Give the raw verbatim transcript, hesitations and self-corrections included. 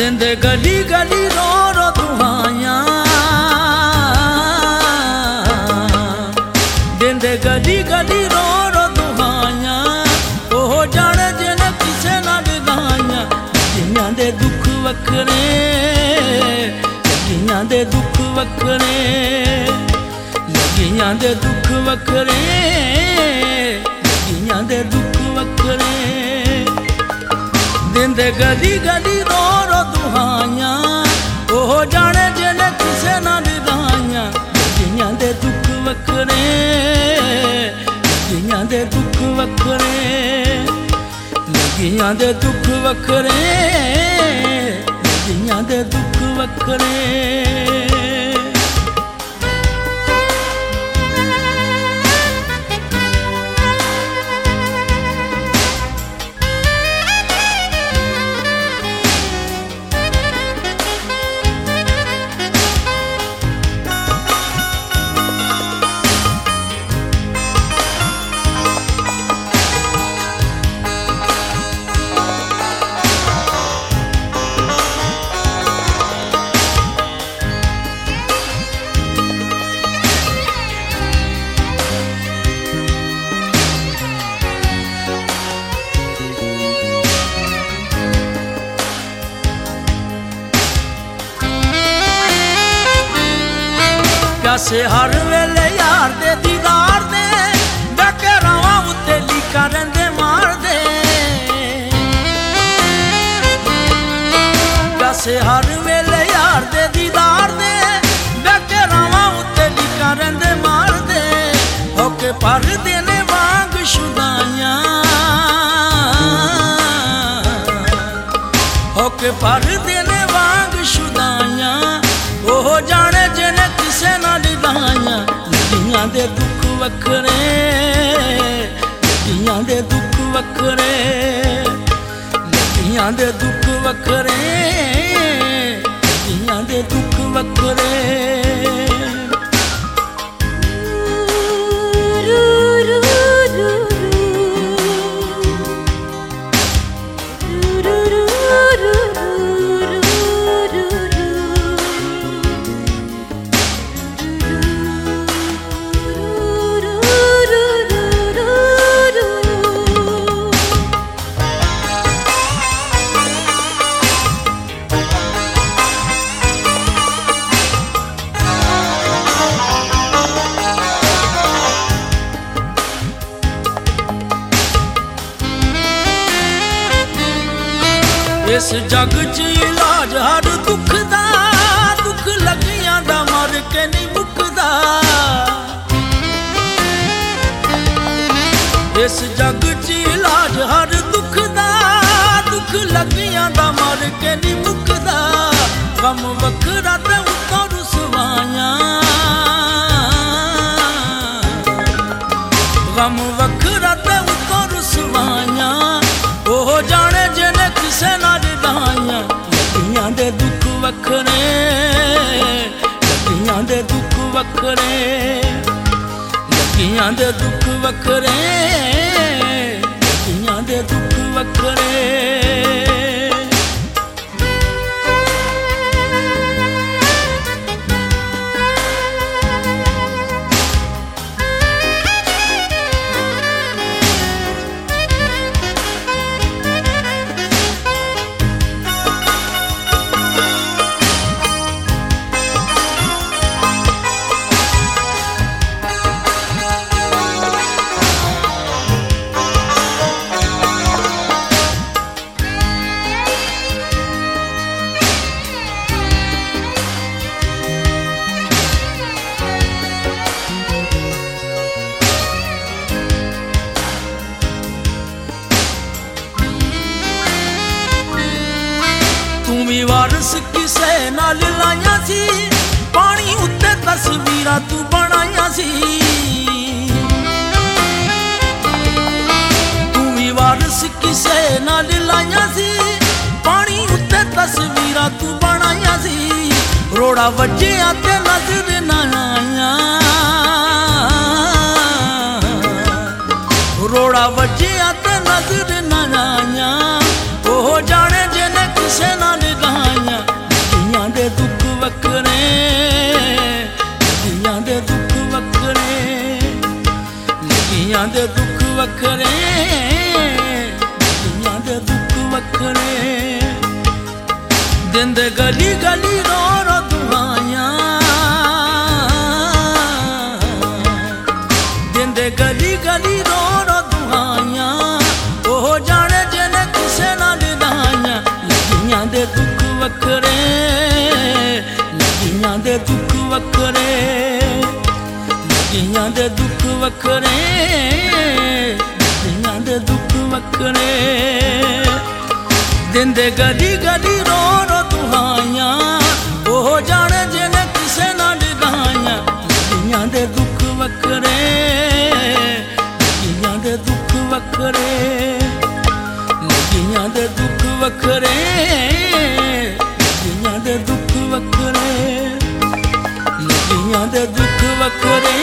देंदे गली गली रो रो दुआयां, देंदे गली गली रो रो दुआयां, ओह जाने जिन्हें किसे ना दिलायां। जियां दे दुख वखरे, लगियां दे दुख वखरे, लगियां दे दुख वखरे, लगियां दे दुख वखरे। देंदे गली गली रो रो दुआयां, ओह जाने जिन्हें किसे ना दिलायां। लगियां दे दुख वखरे, लगियां दे दुख वखरे, लगियां दे दुख वखरे, लगियां दे दुख वखरे। प्यासे हर वेले यार दे दीदार दे, बैठे रावां उत्ते लीकां रहिंदे मारदे। प्यासे हर वेले यार दे दीदार दे, बैठे रावां उत्ते लीकां रहिंदे मारदे। होके पर देने वांग शुदाइयां, होके पर देने वांग शुदाइयां, ओह जाने जिन्हें किसे ना दिलायां। लगियां दे दुख वखरे, लगियां दे दुख वखरे, लगियां दे दुख वखरे, लगियां दे दुख वखरे। इस जग च इलाज हर दुख दा, दुख लगियां दा मर के नहीं मुकदा। इस जग च इलाज हर दुख दा, दुख लगियां दा मर के नहीं मुकदा। गम वखरा ते उत्तों रुसवाइयां, गम वखरा ते उत्तों रुसवाइयां, ओह जाने जिन्हें किसे ना दिलायां। लगियां दे दुख वखरे, लगियां दे दुख वखरे, लगियां दे दुख वखरे, लगियां दे दुख वखरे। वारस किसे नाल लाइया सी, पानी उत्ते तस्वीरां तू बनाइया सी। तू भी वारस किसे नाल लाइया सी, पानी उत्ते तस्वीरां तू बनाइया सी। रोड़ा वज्जिया ते नजर ना आइया, रोड़ा वज्जिया ते नजर ना आइया। ओह जाने जिन्हें किसे ना दिलायां। दे दुख वखरे लगियां दे दुख वखरे लगियां दे दुख वखरे दिंदे गली गली रो रो दुहाइयां ओह जाने जिन्हें किसे ना डिगाइयां लगियां दे दुख वखरे लगियां दे दुख वखरे लगियां दे दुख वखरे लगियां दे दुख वखरे लगियां दे दुख वखरे